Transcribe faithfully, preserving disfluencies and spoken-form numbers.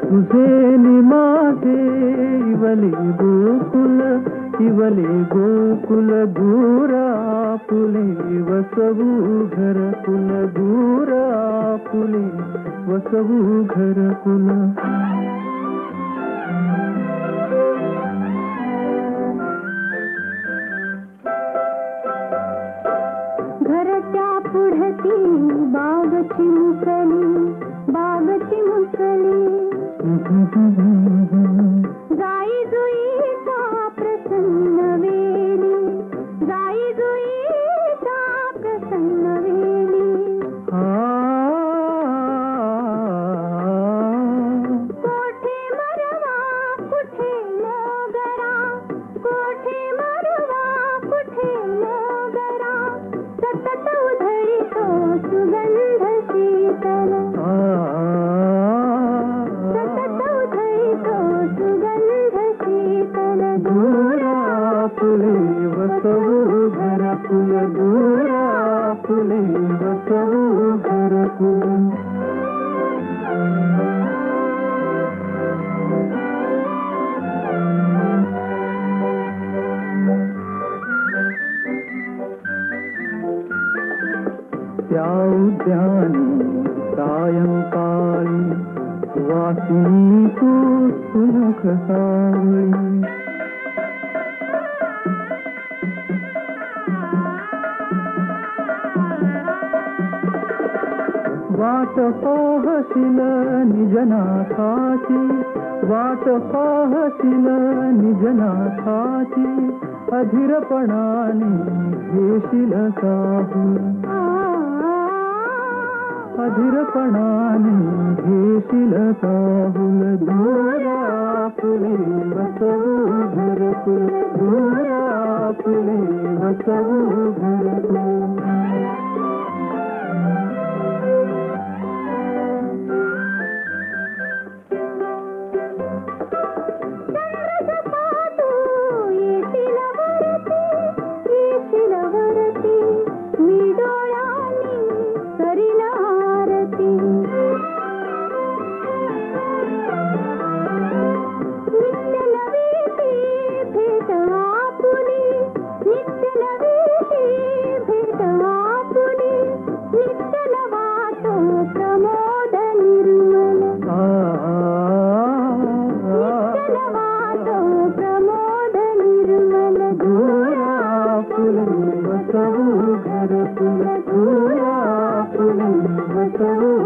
तुझे निमासे इवले गोकुल इवले गोकुल दूर आपुले वसवू घरकुल दूर आपुले वसवू घरकुल. घरच्या पुढती बाग चिमुकली बाग चिमुकली जाई जुईचा प्रसन्न वेली जाई जुईचा प्रसन्न वेली. कोठे मरवा कुठे मोगरा कोठे मरवा कुठे मोगरा सतत उधळीतो सुगंध शीतल सतत उधळीतो सुगंध शीतल. दूर आपुले वसवू घरकुल दूर आपुले वसवू घरकुल. त्या उद्यानी सायंकाळी वासिनी तू सुमुख सावळी. वाट पाहशील निजनाथाची वाट पाहशील निजनाथाची अधीरपणाने घेशील साहू अधीरपणाने घेशील साहुल. दूर आपुले वसवू घरकुल दूर आपुले वसवू घरकुल. वसवू घरकुल दूर आपुले वसवू